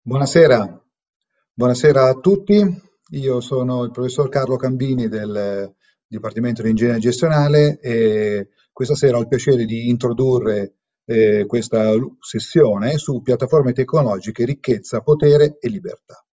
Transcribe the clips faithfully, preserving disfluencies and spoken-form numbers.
Buonasera, buonasera a tutti. Io sono il professor Carlo Cambini del Dipartimento di Ingegneria Gestionale e questa sera ho il piacere di introdurre eh, questa lu- sessione su piattaforme tecnologiche, ricchezza, potere e libertà.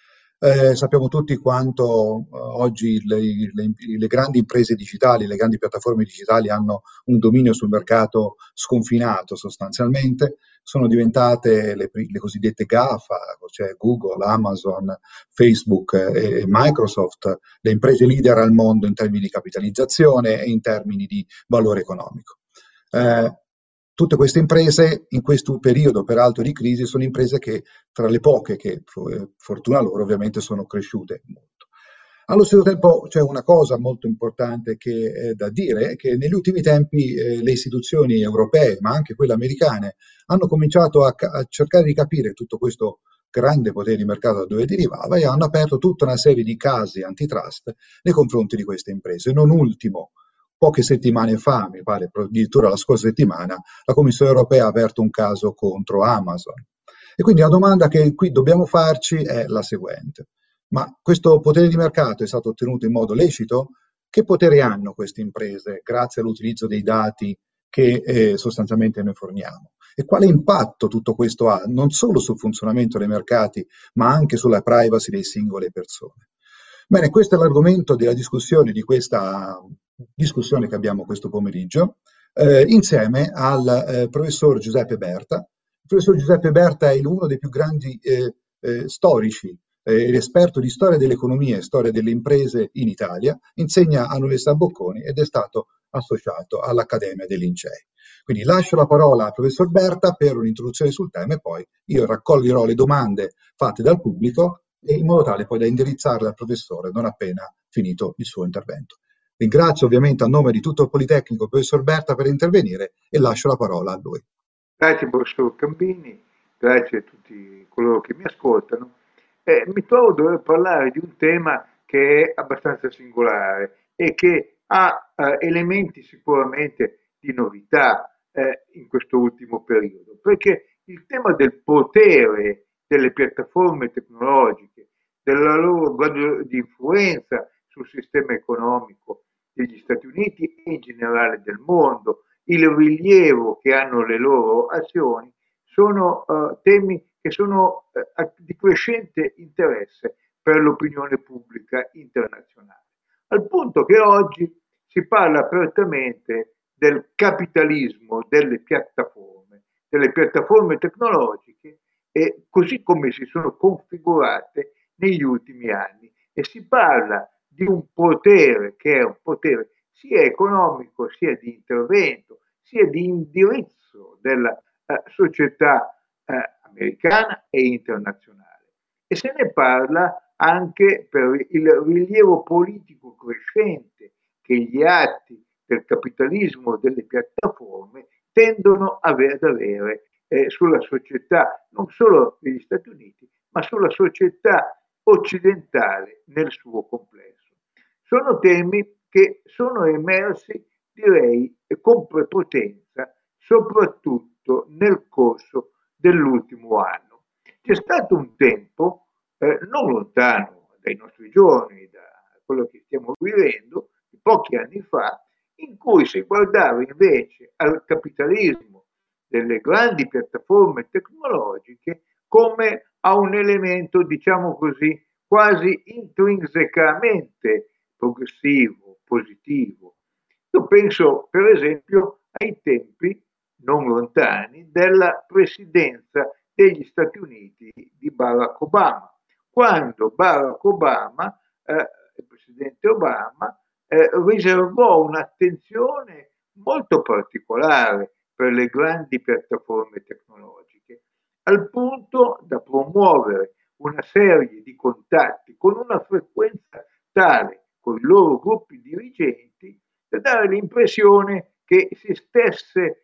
Eh, sappiamo tutti quanto eh, oggi le, le- le grandi imprese digitali, le grandi piattaforme digitali hanno un dominio sul mercato sconfinato sostanzialmente, sono diventate le, le cosiddette GAFA, cioè Google, Amazon, Facebook e Microsoft, le imprese leader al mondo in termini di capitalizzazione e in termini di valore economico. Eh, Tutte queste imprese in questo periodo, peraltro di crisi, sono imprese che tra le poche che, eh, fortuna loro, ovviamente sono cresciute molto. Allo stesso tempo c'è una cosa molto importante che è da dire, è che negli ultimi tempi eh, le istituzioni europee, ma anche quelle americane, hanno cominciato a, a cercare di capire tutto questo grande potere di mercato da dove derivava e hanno aperto tutta una serie di casi antitrust nei confronti di queste imprese. Non ultimo, poche settimane fa, mi pare addirittura la scorsa settimana, la Commissione europea ha aperto un caso contro Amazon. E quindi la domanda che qui dobbiamo farci è la seguente. Ma questo potere di mercato è stato ottenuto in modo lecito? Che potere hanno queste imprese grazie all'utilizzo dei dati che eh, sostanzialmente noi forniamo? E quale impatto tutto questo ha non solo sul funzionamento dei mercati, ma anche sulla privacy delle singole persone? Bene, questo è l'argomento della discussione di questa discussione che abbiamo questo pomeriggio, eh, insieme al eh, professor Giuseppe Berta. Il professor Giuseppe Berta è uno dei più grandi eh, eh, storici eh, ed esperto di storia dell'economia e storia delle imprese in Italia, insegna all'Università Bocconi ed è stato associato all'Accademia dei Lincei. Quindi lascio la parola al professor Berta per un'introduzione sul tema e poi io raccoglierò le domande fatte dal pubblico e in modo tale poi da indirizzarle al professore non appena finito il suo intervento. Ringrazio ovviamente a nome di tutto il Politecnico il professor Berta per intervenire e lascio la parola a lui. Grazie professor Campini, grazie a tutti coloro che mi ascoltano. Eh, mi trovo a dover parlare di un tema che è abbastanza singolare e che ha eh, elementi sicuramente di novità eh, in questo ultimo periodo, perché il tema del potere delle piattaforme tecnologiche, della loro grado di influenza sul sistema economico degli Stati Uniti e in generale del mondo, il rilievo che hanno le loro azioni, sono uh, temi che sono uh, di crescente interesse per l'opinione pubblica internazionale. Al punto che oggi si parla apertamente del capitalismo delle piattaforme, delle piattaforme tecnologiche, e così come si sono configurate negli ultimi anni. E si parla di un potere che è un potere sia economico, sia di intervento, sia di indirizzo della eh, società eh, americana e internazionale. E se ne parla anche per il rilievo politico crescente che gli atti del capitalismo delle piattaforme tendono ad avere eh, sulla società non solo degli Stati Uniti, ma sulla società occidentale nel suo complesso. Sono temi che sono emersi, direi, con prepotenza, soprattutto nel corso dell'ultimo anno. C'è stato un tempo, eh, non lontano dai nostri giorni, da quello che stiamo vivendo, di pochi anni fa, in cui si guardava invece al capitalismo delle grandi piattaforme tecnologiche come a un elemento, diciamo così, quasi intrinsecamente progressivo, positivo. Io penso, per esempio, ai tempi non lontani della presidenza degli Stati Uniti di Barack Obama, quando Barack Obama, eh, il presidente Obama, eh, riservò un'attenzione molto particolare per le grandi piattaforme tecnologiche, al punto da promuovere una serie di contatti con una frequenza tale con i loro gruppi dirigenti da dare l'impressione che si stesse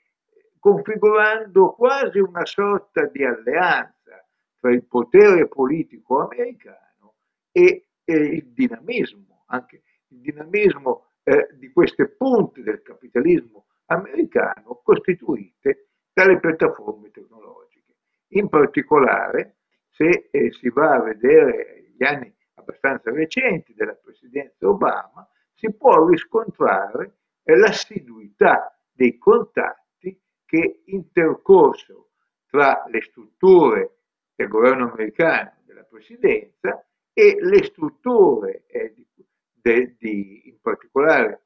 configurando quasi una sorta di alleanza tra il potere politico americano e, e il dinamismo, anche il dinamismo eh, di queste punte del capitalismo americano costituite dalle piattaforme tecnologiche. In particolare se eh, si va a vedere gli anni abbastanza recenti della presidenza Obama, si può riscontrare eh, l'assiduità dei contatti che intercorsero tra le strutture del governo americano, della presidenza, e le strutture eh, di, de, di, in particolare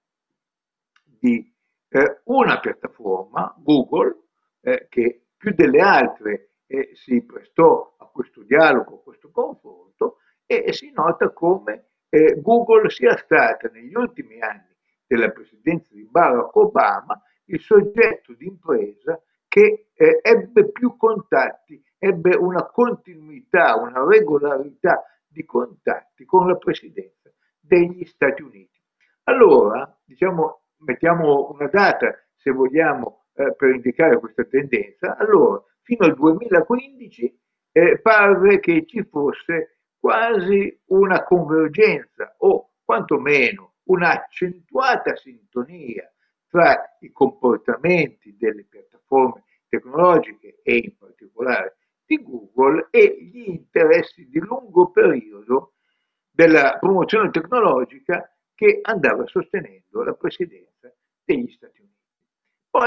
di eh, una piattaforma, Google, eh, che più delle altre eh, si prestò a questo dialogo, a questo confronto, e, e si nota come eh, Google sia stata negli ultimi anni della presidenza di Barack Obama il soggetto di impresa che eh, ebbe più contatti, ebbe una continuità, una regolarità di contatti con la presidenza degli Stati Uniti. Allora, diciamo, mettiamo una data, se vogliamo, eh, per indicare questa tendenza. Allora, fino al duemilaquindici eh, parve che ci fosse quasi una convergenza o quantomeno un'accentuata sintonia tra i comportamenti delle piattaforme tecnologiche e in particolare di Google e gli interessi di lungo periodo della promozione tecnologica che andava sostenendo la presidenza degli Stati Uniti. Poi,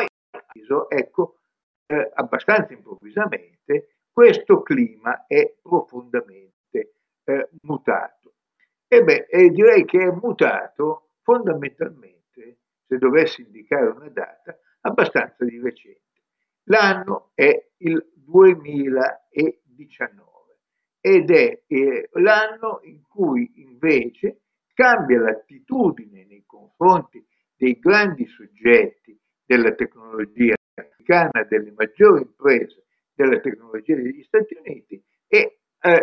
ecco, eh, abbastanza improvvisamente, questo clima è profondamente eh, mutato. E beh, eh, direi che è mutato fondamentalmente, se dovessi indicare una data, abbastanza di recente. L'anno è il duemiladiciannove ed è eh, l'anno in cui invece cambia l'attitudine nei confronti dei grandi soggetti della tecnologia americana, delle maggiori imprese della tecnologia degli Stati Uniti, e eh,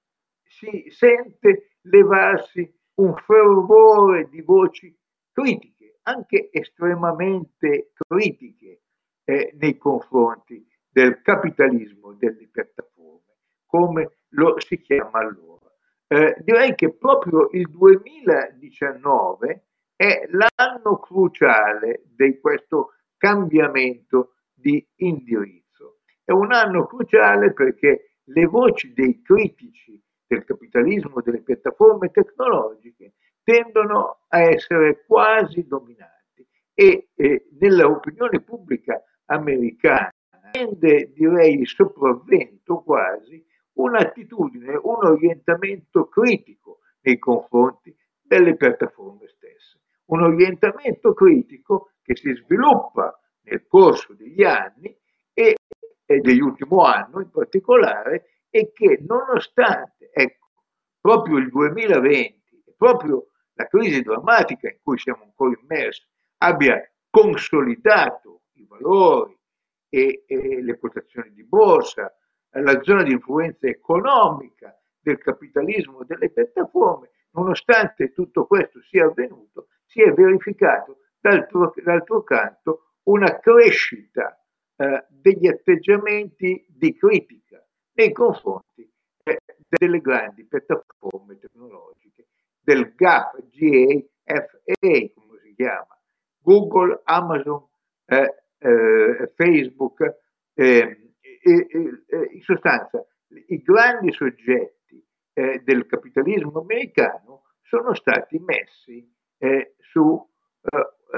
si sente levarsi un fervore di voci critiche, anche estremamente critiche, eh, nei confronti del capitalismo delle piattaforme, come lo si chiama allora. Eh, direi che proprio il duemiladiciannove è l'anno cruciale di questo cambiamento di indirizzo. È un anno cruciale perché le voci dei critici del capitalismo delle piattaforme tecnologiche tendono a essere quasi dominanti e eh, nell'opinione pubblica americana prende, direi, sopravvento quasi un'attitudine, un orientamento critico nei confronti delle piattaforme stesse. Un orientamento critico che si sviluppa nel corso degli anni e, e dell'ultimo anno in particolare, e che nonostante, ecco, proprio il duemilaventi, proprio la crisi drammatica in cui siamo ancora immersi, abbia consolidato i valori e, e le quotazioni di borsa, la zona di influenza economica del capitalismo delle piattaforme, nonostante tutto questo sia avvenuto, si è verificato d'altro, d'altro canto una crescita eh, degli atteggiamenti di critica nei confronti eh, delle grandi piattaforme tecnologiche, del GAFA, G A F A, come si chiama, Google, Amazon, eh, eh, Facebook, eh, e, e, in sostanza i grandi soggetti eh, del capitalismo americano sono stati messi eh, su eh,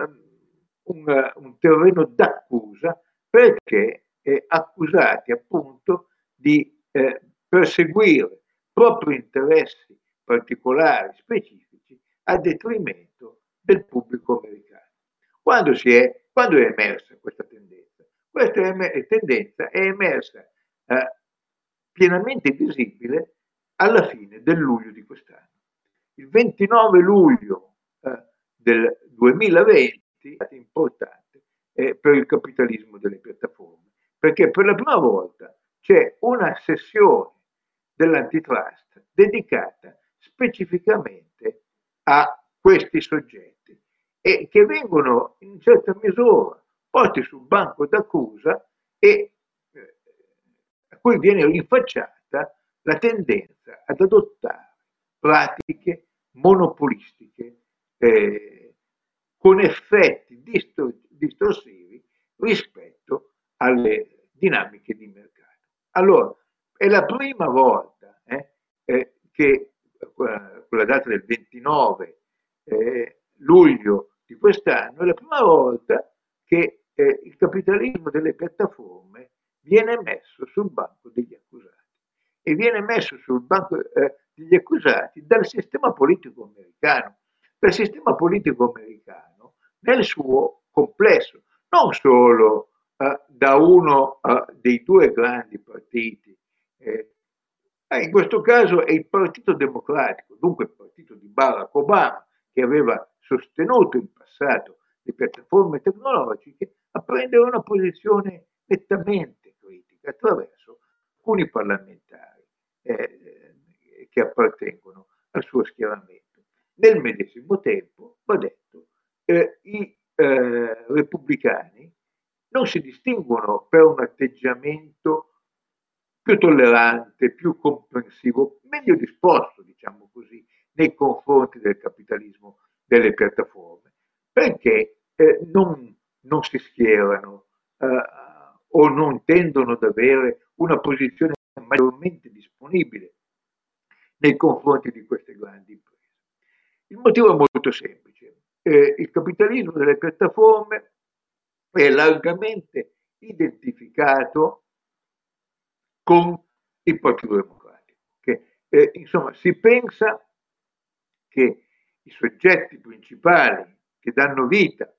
un, un terreno d'accusa perché eh, accusati appunto di eh, perseguire propri interessi particolari, specifici, a detrimento del pubblico americano. Quando, si è, quando è emersa questa tendenza? Questa em- tendenza è emersa eh, pienamente visibile alla fine del luglio di quest'anno. Il ventinove luglio eh, del duemilaventi è importante eh, per il capitalismo delle piattaforme, perché per la prima volta c'è una sessione dell'antitrust dedicata specificamente a questi soggetti e che vengono in certa misura posti sul banco d'accusa e eh, a cui viene rinfacciata la tendenza ad adottare pratiche monopolistiche eh, con effetti distor- distorsivi rispetto alle dinamiche di mercato. Allora, è la prima volta eh, eh, che con la data del ventinove eh, luglio di quest'anno, è la prima volta che eh, il capitalismo delle piattaforme viene messo sul banco degli accusati e viene messo sul banco eh, degli accusati dal sistema politico americano, dal sistema politico americano nel suo complesso, non solo eh, da uno eh, dei due grandi partiti. Eh, in questo caso è il Partito Democratico, dunque il partito di Barack Obama, che aveva sostenuto in passato le piattaforme tecnologiche, a prendere una posizione nettamente critica attraverso alcuni parlamentari eh, che appartengono al suo schieramento. Nel medesimo tempo, va detto, eh, i eh, repubblicani non si distinguono per un atteggiamento più tollerante, più comprensivo, meglio disposto, diciamo così, nei confronti del capitalismo delle piattaforme, perché eh, non, non si schierano eh, o non tendono ad avere una posizione maggiormente disponibile nei confronti di queste grandi imprese. Il motivo è molto semplice. Eh, il capitalismo delle piattaforme è largamente identificato con il Partito Democratico. Che, eh, insomma, si pensa che i soggetti principali che danno vita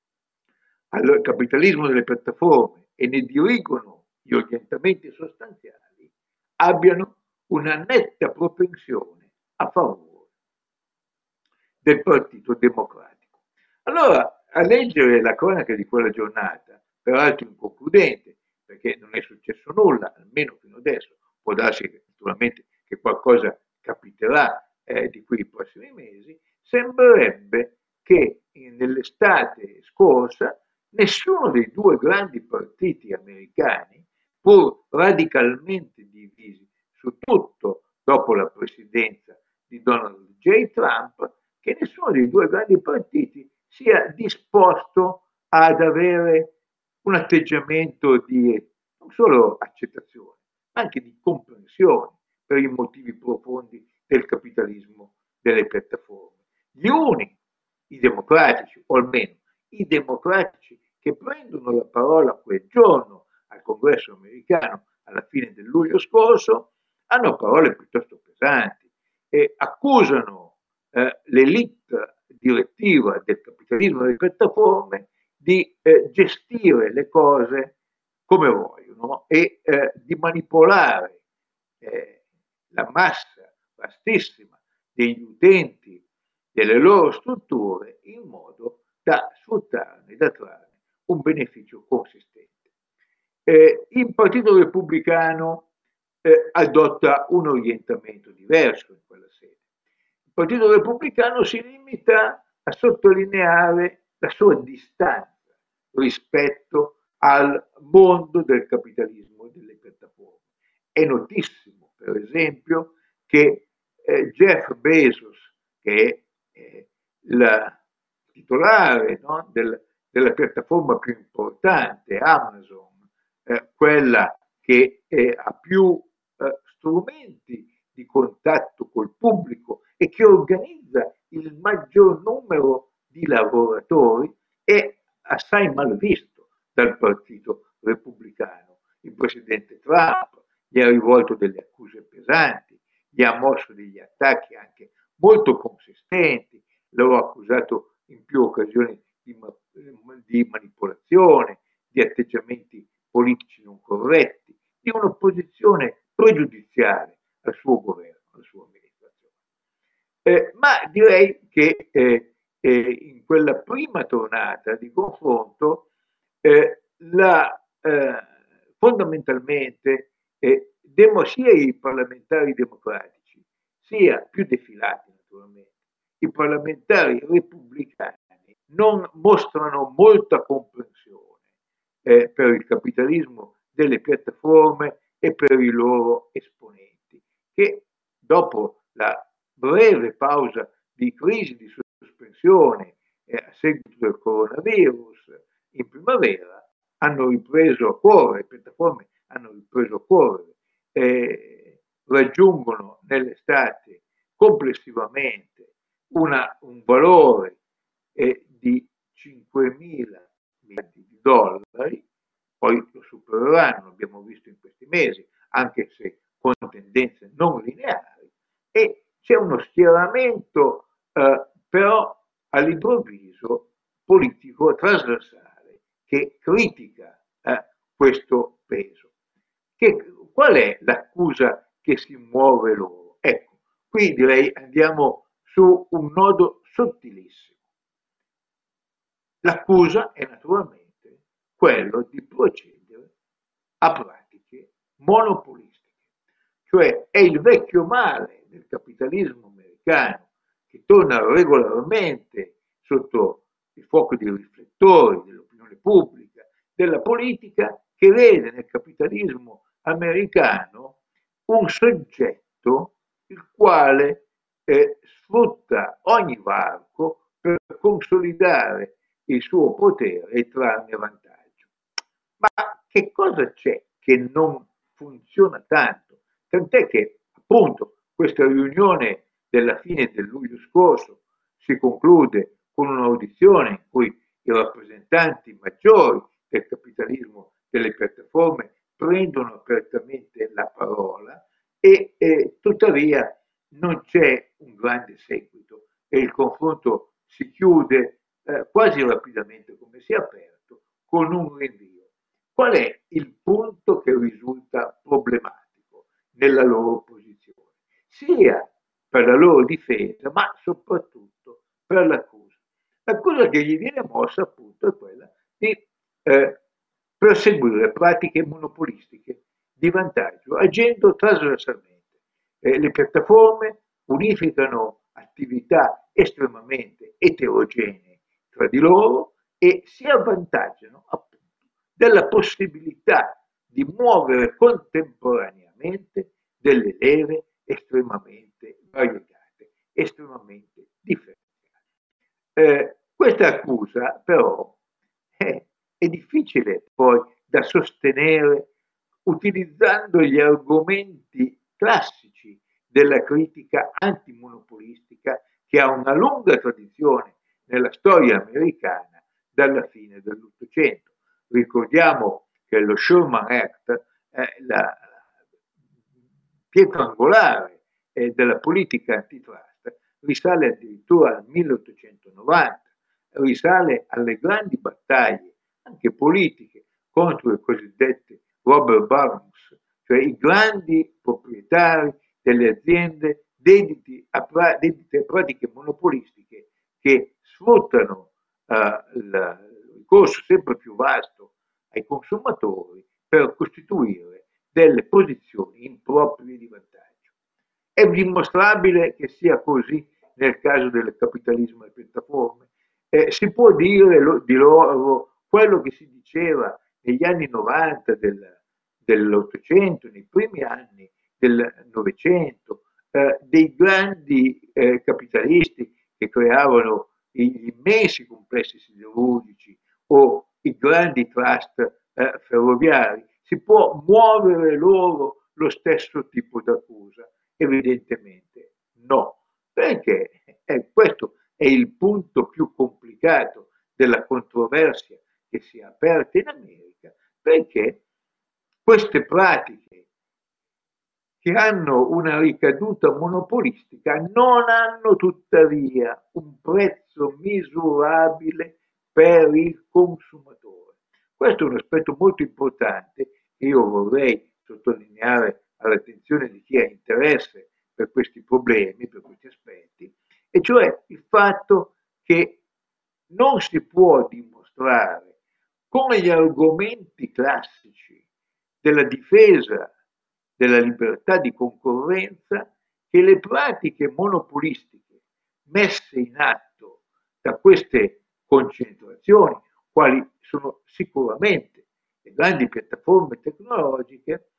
al capitalismo delle piattaforme e ne dirigono gli orientamenti sostanziali abbiano una netta propensione a favore del Partito Democratico. Allora, a leggere la cronaca di quella giornata, peraltro inconcludente, perché non è successo nulla, almeno fino adesso, può darsi che, naturalmente che qualcosa capiterà eh, di qui ai prossimi mesi, sembrerebbe che nell'estate scorsa nessuno dei due grandi partiti americani, pur radicalmente divisi su tutto dopo la presidenza di Donald J. Trump, che nessuno dei due grandi partiti sia disposto ad avere un atteggiamento di non solo accettazione, ma anche di comprensione per i motivi profondi del capitalismo delle piattaforme. Gli uni, i democratici, o almeno i democratici che prendono la parola quel giorno al Congresso americano alla fine del luglio scorso, hanno parole piuttosto pesanti e accusano eh, l'elite direttiva del capitalismo delle piattaforme di eh, gestire le cose come vogliono e eh, di manipolare eh, la massa vastissima degli utenti delle loro strutture in modo da sfruttarne, da trarne un beneficio consistente. Eh, il Partito Repubblicano eh, adotta un orientamento diverso in quella sede. Il Partito Repubblicano si limita a sottolineare la sua distanza rispetto al mondo del capitalismo e delle piattaforme. È notissimo, per esempio, che eh, Jeff Bezos, che è eh, il titolare no, del, della piattaforma più importante, Amazon, eh, quella che eh, ha più eh, strumenti di contatto col pubblico e che organizza il maggior numero di lavoratori, è assai mal visto dal Partito Repubblicano. Il presidente Trump gli ha rivolto delle accuse pesanti, gli ha mosso degli attacchi anche molto consistenti, l'ho accusato in più occasioni di, di manipolazione, di atteggiamenti politici non corretti, di un'opposizione pregiudiziale al suo governo, alla sua amministrazione. Eh, ma direi che eh, eh, in quella prima tornata di confronto eh, la, eh, fondamentalmente eh, demo, sia i parlamentari democratici sia più defilati naturalmente i parlamentari repubblicani non mostrano molta comprensione eh, per il capitalismo delle piattaforme e per i loro esponenti, che dopo la breve pausa di crisi, di sospensione eh, a seguito del coronavirus in primavera, hanno ripreso a correre, le piattaforme hanno ripreso a correre eh, raggiungono nell'estate complessivamente una, un valore eh, di cinquemila miliardi di dollari, poi lo supereranno, abbiamo visto in questi mesi, anche se con tendenze non lineari, e c'è uno schieramento eh, però all'improvviso politico trasversale che critica eh, questo peso. Che, qual è l'accusa che si muove loro? Ecco, qui direi andiamo su un nodo sottilissimo. L'accusa è naturalmente quello di procedere a pratiche monopolistiche, cioè è il vecchio male del capitalismo americano che torna regolarmente sotto il fuoco dei riflettori, dell'opinione pubblica, della politica, che vede nel capitalismo americano un soggetto il quale eh, sfrutta ogni varco per consolidare il suo potere e trarne vantaggio. Ma che cosa c'è che non funziona tanto? Tant'è che appunto questa riunione della fine del luglio scorso si conclude con un'audizione in cui i rappresentanti maggiori del capitalismo delle piattaforme prendono apertamente la parola e eh, tuttavia non c'è un grande seguito e il confronto si chiude eh, quasi rapidamente come si è aperto con un rinvio. Qual è il punto che risulta problematico nella loro posizione? Sia per la loro difesa, ma soprattutto per l'accusa. L'accusa che gli viene mossa appunto è quella di eh, perseguire pratiche monopolistiche di vantaggio, agendo trasversalmente. Eh, le piattaforme unificano attività estremamente eterogenee tra di loro e si avvantaggiano appunto della possibilità di muovere contemporaneamente delle leve estremamente variegate, estremamente differenziate. Eh, questa accusa però è, è difficile poi da sostenere utilizzando gli argomenti classici della critica antimonopolistica che ha una lunga tradizione nella storia americana dalla fine dell'Ottocento. Ricordiamo che lo Sherman Act è la pietra angolare eh, della politica antitrust, risale addirittura al milleottocentonovanta, risale alle grandi battaglie anche politiche contro le cosiddette robber barons, cioè i grandi proprietari delle aziende dediti a, pra- dedite a pratiche monopolistiche che sfruttano uh, il ricorso sempre più vasto ai consumatori per costituire delle posizioni improprie di vantaggio. È dimostrabile che sia così nel caso del capitalismo e piattaforme. Eh, si può dire lo, di loro quello che si diceva negli anni novanta del, dell'Ottocento, nei primi anni del Novecento, eh, dei grandi eh, capitalisti che creavano gli immensi complessi siderurgici o i grandi trust eh, ferroviari. Si può muovere loro lo stesso tipo d'accusa? Evidentemente no, perché eh, questo è il punto più complicato della controversia che si è aperta in America, perché queste pratiche che hanno una ricaduta monopolistica non hanno tuttavia un prezzo misurabile per il consumatore. Questo è un aspetto molto importante che io vorrei sottolineare all'attenzione di chi ha interesse per questi problemi, per questi aspetti, e cioè il fatto che non si può dimostrare come gli argomenti classici della difesa della libertà di concorrenza che le pratiche monopolistiche messe in atto da queste concentrazioni, quali sono sicuramente le grandi piattaforme tecnologiche,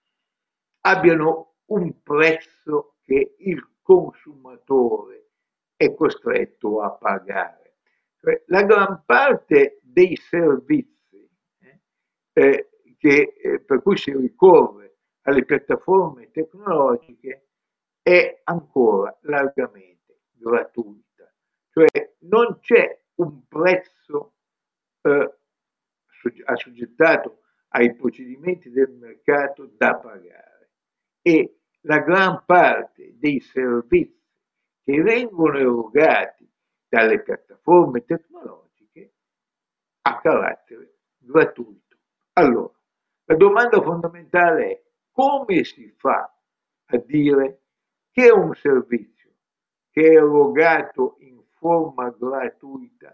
abbiano un prezzo che il consumatore è costretto a pagare. Cioè, la gran parte dei servizi eh, eh, che, eh, per cui si ricorre alle piattaforme tecnologiche è ancora largamente gratuita, cioè non c'è un prezzo eh, assoggettato ai procedimenti del mercato da pagare e la gran parte dei servizi che vengono erogati dalle piattaforme tecnologiche ha carattere gratuito. Allora, la domanda fondamentale è come si fa a dire che un servizio che è erogato in forma gratuita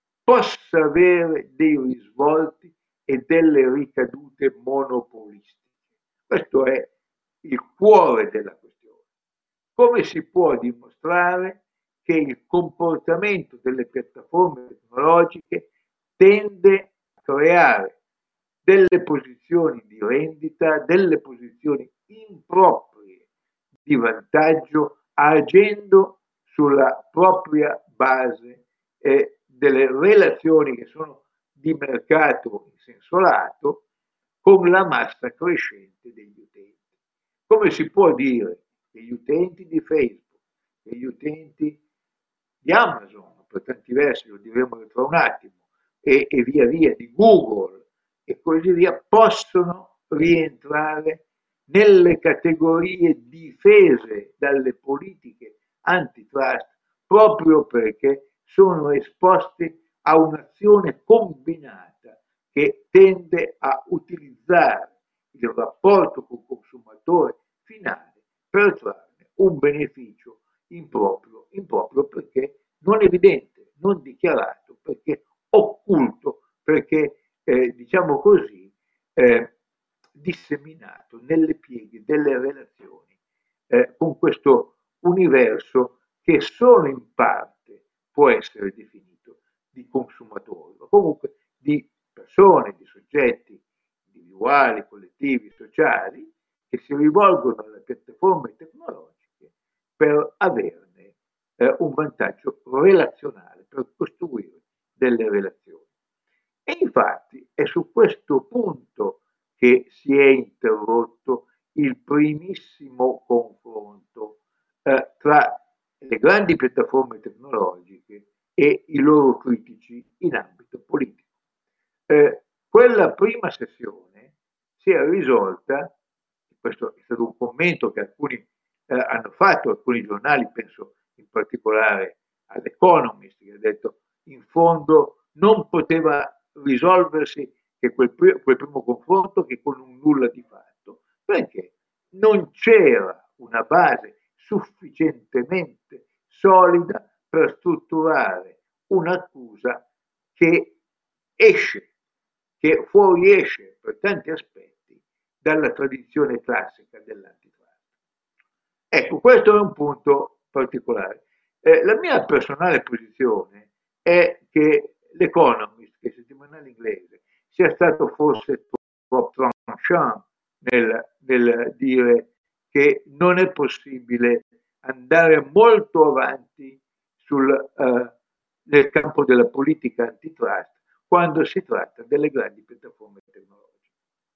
possa avere dei risvolti e delle ricadute monopolistiche. Questo è il cuore della questione. Come si può dimostrare che il comportamento delle piattaforme tecnologiche tende a creare delle posizioni di rendita, delle posizioni improprie di vantaggio, agendo sulla propria base eh, delle relazioni che sono di mercato in senso lato con la massa crescente degli utenti. Come si può dire che gli utenti di Facebook, che gli utenti di Amazon, per tanti versi lo diremo tra un attimo, e, e via via di Google e così via, possono rientrare nelle categorie difese dalle politiche antitrust proprio perché sono esposti a un'azione combinata che tende a utilizzare il rapporto col consumatore finale per trarne un beneficio improprio, improprio perché non evidente, non dichiarato, perché occulto, perché eh, diciamo così eh, disseminato nelle pieghe delle relazioni eh, con questo universo che solo in parte può essere definito di consumatori, ma comunque di persone, di soggetti individuali, collettivi, sociali, che si rivolgono alle piattaforme tecnologiche per averne eh, un vantaggio relazionale, per costruire delle relazioni. E infatti è su questo punto che si è interrotto il primissimo confronto eh, tra le grandi piattaforme tecnologiche e i loro critici in ambito politico. Eh, quella prima sessione si è risolta, questo è stato un commento che alcuni eh, hanno fatto, alcuni giornali, penso in particolare all'Economist, che ha detto in fondo non poteva risolversi che quel, quel primo confronto che con un nulla di fatto, perché non c'era una base sufficientemente solida per strutturare un'accusa che esce, che fuoriesce per tanti aspetti dalla tradizione classica dell'antitrust. Ecco, questo è un punto particolare. Eh, la mia personale posizione è che l'Economist, che è il settimanale inglese, sia stato forse troppo tranchant nel, nel dire che non è possibile andare molto avanti sul, uh, nel campo della politica antitrust quando si tratta delle grandi piattaforme tecnologiche.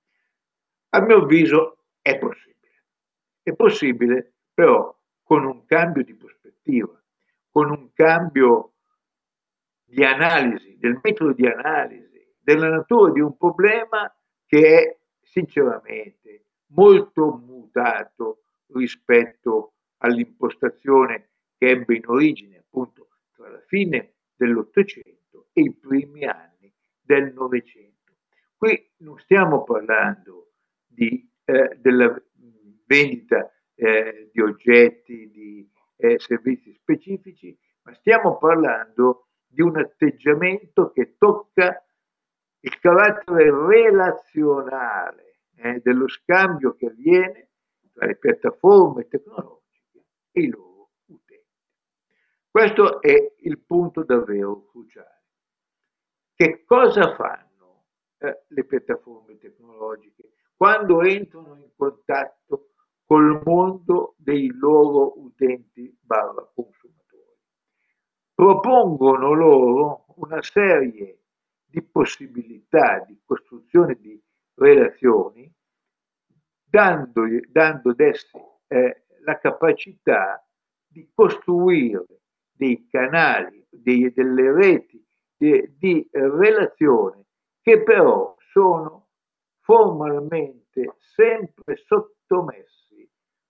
A mio avviso è possibile. È possibile però con un cambio di prospettiva, con un cambio di analisi, del metodo di analisi, della natura di un problema che è sinceramente molto mutato rispetto all'impostazione che ebbe in origine appunto tra la fine dell'Ottocento e i primi anni del Novecento. Qui non stiamo parlando di, eh, della vendita eh, di oggetti, di eh, servizi specifici, ma stiamo parlando di un atteggiamento che tocca il carattere relazionale eh, dello scambio che avviene tra le piattaforme tecnologiche e i loro utenti. Questo è il punto davvero cruciale. Che cosa fanno eh, le piattaforme tecnologiche quando entrano in contatto col mondo dei loro utenti barra consumatori? Propongono loro una serie di possibilità di costruzione di relazioni dandogli, dando ad essi eh, la capacità di costruire dei canali, dei, delle reti di, di eh, relazione che però sono formalmente sempre sottomessi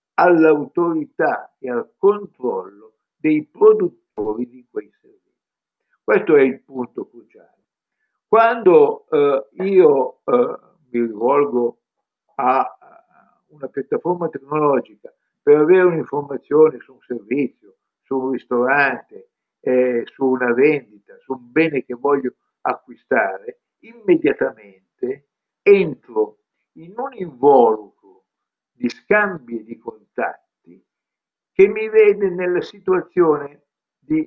all'autorità e al controllo dei produttori di quei servizi. Questo è il punto cruciale. Quando eh, io eh, mi rivolgo a una piattaforma tecnologica per avere un'informazione su un servizio, su un ristorante, eh, su una vendita, su un bene che voglio acquistare, immediatamente entro in un involucro di scambi e di contatti che mi vede nella situazione di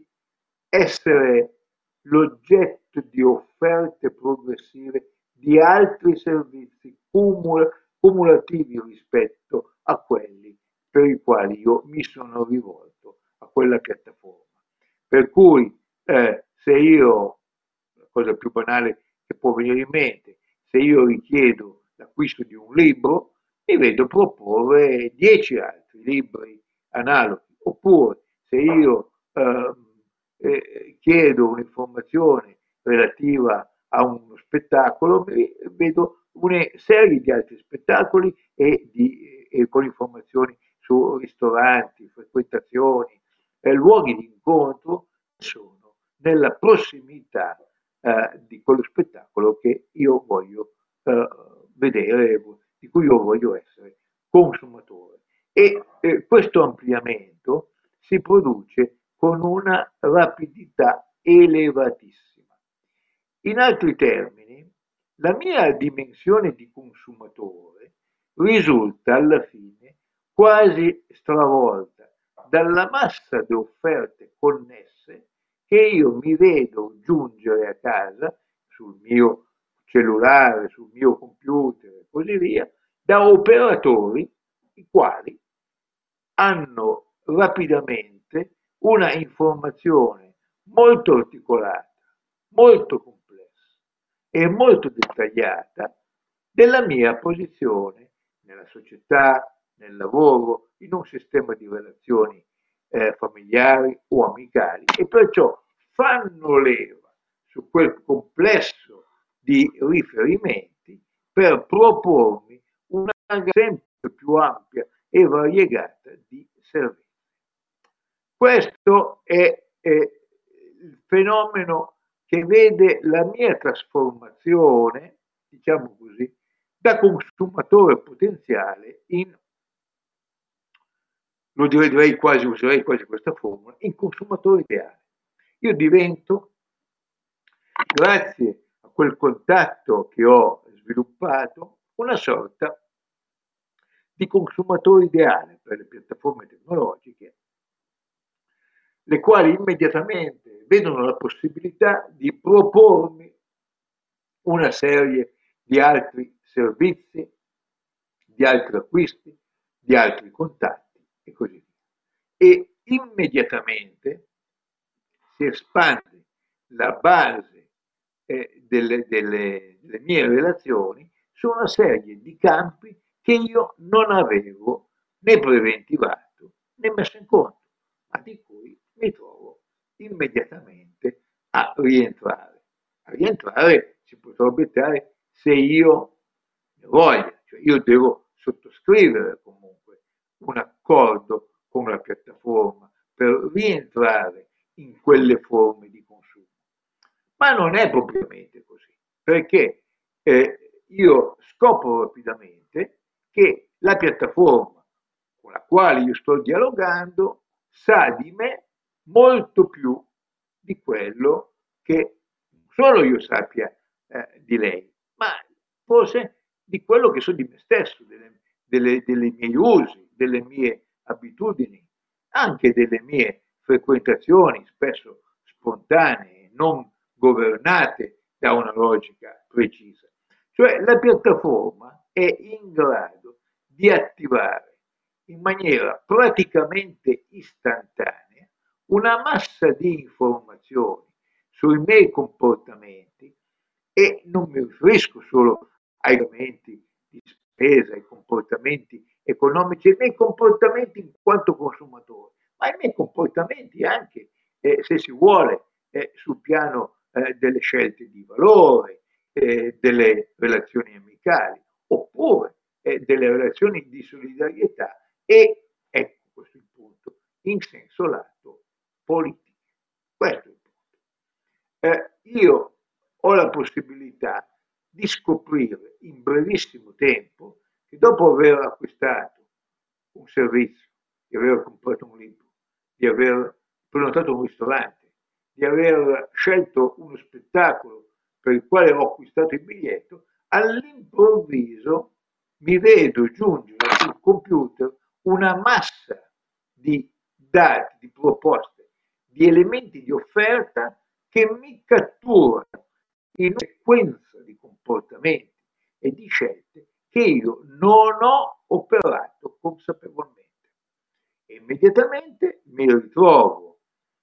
essere l'oggetto di offerte progressive di altri servizi cumul- cumulativi rispetto a quelli per i quali io mi sono rivolto a quella piattaforma. Per cui eh, se io, la cosa più banale che può venire in mente, se io richiedo l'acquisto di un libro, mi vedo proporre dieci altri libri analoghi, oppure se io eh, eh, chiedo un'informazione relativa a uno spettacolo, vedo una serie di altri spettacoli e, di, e con informazioni su ristoranti, frequentazioni, eh, luoghi di incontro che sono nella prossimità eh, di quello spettacolo che io voglio eh, vedere, di cui io voglio essere consumatore. E eh, questo ampliamento si produce con una rapidità elevatissima. In altri termini, la mia dimensione di consumatore risulta alla fine quasi stravolta dalla massa di offerte connesse che io mi vedo giungere a casa sul mio cellulare, sul mio computer e così via, da operatori i quali hanno rapidamente una informazione molto articolata, molto complessa e molto dettagliata della mia posizione nella società, nel lavoro, in un sistema di relazioni eh, familiari o amicali e perciò fanno leva su quel complesso di riferimenti per propormi una sempre più ampia e variegata di servizi. Questo è, è il fenomeno che vede la mia trasformazione, diciamo così, da consumatore potenziale in, lo direi quasi, userei quasi questa formula, in consumatore ideale. Io divento, grazie a quel contatto che ho sviluppato, una sorta di consumatore ideale per le piattaforme tecnologiche, le quali immediatamente vedono la possibilità di propormi una serie di altri servizi, di altri acquisti, di altri contatti e così via. E immediatamente si espande la base eh, delle, delle, delle mie relazioni su una serie di campi che io non avevo né preventivato né messo in conto, ma di cui mi trovo immediatamente a rientrare. A rientrare si potrà obiettare se io ne voglio, cioè io devo sottoscrivere comunque un accordo con la piattaforma per rientrare in quelle forme di consumo. Ma non è propriamente così, perché eh, io scopro rapidamente che la piattaforma con la quale io sto dialogando sa di me molto più di quello che non solo io sappia eh, di lei, ma forse di quello che so di me stesso, delle, delle, delle miei usi, delle mie abitudini, anche delle mie frequentazioni, spesso spontanee, non governate da una logica precisa. Cioè la piattaforma è in grado di attivare in maniera praticamente istantanea una massa di informazioni sui miei comportamenti e non mi riferisco solo ai commenti di spesa, ai comportamenti economici, ai miei comportamenti in quanto consumatore, ma ai miei comportamenti anche, eh, se si vuole, eh, sul piano eh, delle scelte di valore, eh, delle relazioni amicali, oppure eh, delle relazioni di solidarietà e, ecco questo è il punto, in senso lato politico. Questo è il punto. Eh, io ho la possibilità di scoprire in brevissimo tempo che dopo aver acquistato un servizio, di aver comprato un libro, di aver prenotato un ristorante, di aver scelto uno spettacolo per il quale ho acquistato il biglietto, all'improvviso mi vedo giungere sul computer una massa di dati, di proposte, di elementi di offerta che mi catturano in una sequenza di comportamenti e di scelte che io non ho operato consapevolmente. E immediatamente mi ritrovo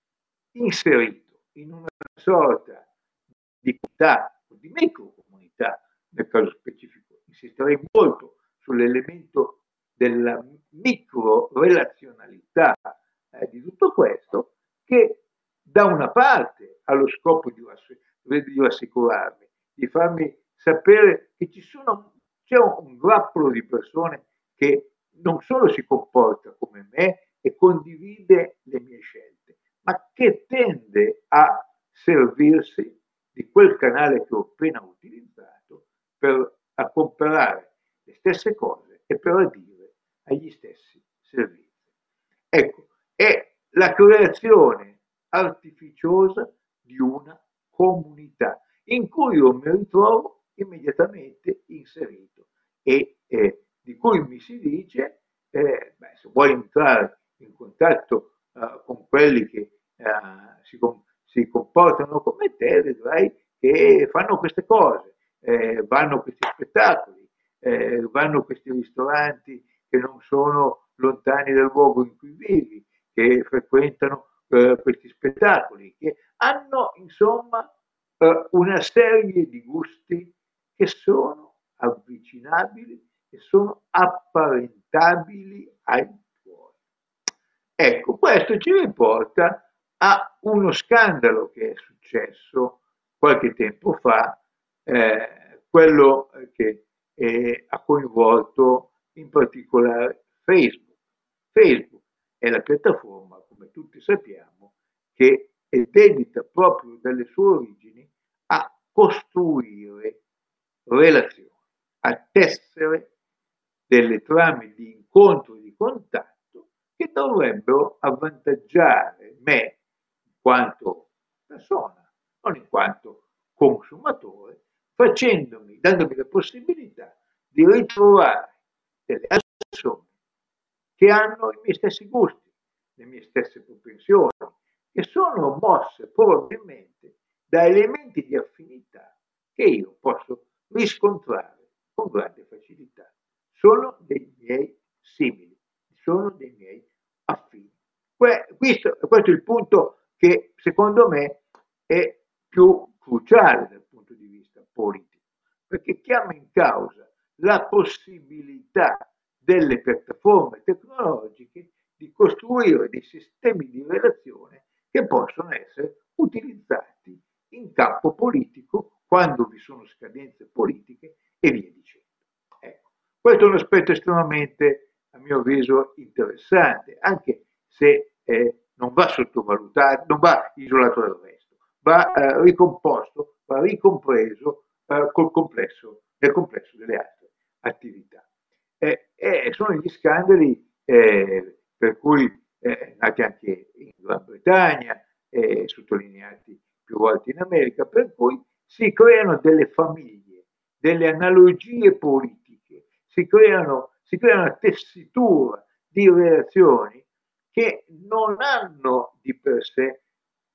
inserito in una sorta di comunità, di microcomunità, nel caso specifico. Insisterei molto sull'elemento della micro relazionalità eh, di tutto questo, che da una parte ha lo scopo di, di rassicurarmi, di farmi sapere che ci sono, c'è un grappolo di persone che non solo si comporta come me e condivide le mie scelte, ma che tende a servirsi di quel canale che ho appena utilizzato per a comprare le stesse cose e per adire agli stessi servizi. Ecco, è la creazione artificiosa di una comunità in cui io mi ritrovo immediatamente inserito e eh, di cui mi si dice eh, beh, se vuoi entrare in contatto uh, con quelli che uh, si, com- si comportano come te, vedrai che fanno queste cose, eh, vanno a questi spettacoli, eh, vanno a questi ristoranti che non sono lontani dal luogo in cui vivi, che frequentano eh, questi spettacoli, che hanno insomma eh, una serie di gusti che sono avvicinabili e sono apparentabili ai tuoi. Ecco, questo ci riporta a uno scandalo che è successo qualche tempo fa, eh, quello che eh, ha coinvolto in particolare Facebook. Facebook è la piattaforma, come tutti sappiamo, che è dedita proprio dalle sue origini a costruire relazioni, a tessere delle trame di incontro e di contatto che dovrebbero avvantaggiare me in quanto persona, non in quanto consumatore, facendomi, dandomi la possibilità di ritrovare delle persone che hanno i miei stessi gusti, le mie stesse propensioni, che sono mosse probabilmente da elementi di affinità che io posso riscontrare con grande facilità. Sono dei miei simili, sono dei miei affini. Questo, questo è il punto che secondo me è più cruciale dal punto di vista politico, perché chiama in causa la possibilità delle piattaforme tecnologiche di costruire dei sistemi di relazione che possono essere utilizzati in campo politico quando vi sono scadenze politiche e via dicendo. Ecco, questo è un aspetto estremamente, a mio avviso, interessante, anche se eh, non va sottovalutato, non va isolato dal resto, va eh, ricomposto, va ricompreso eh, col complesso, nel complesso delle altre attività. Eh, eh, sono gli scandali eh, per cui eh, nati anche in Gran Bretagna, eh, sottolineati più volte in America, per cui si creano delle famiglie, delle analogie politiche, si creano, si crea una tessitura di relazioni che non hanno di per sé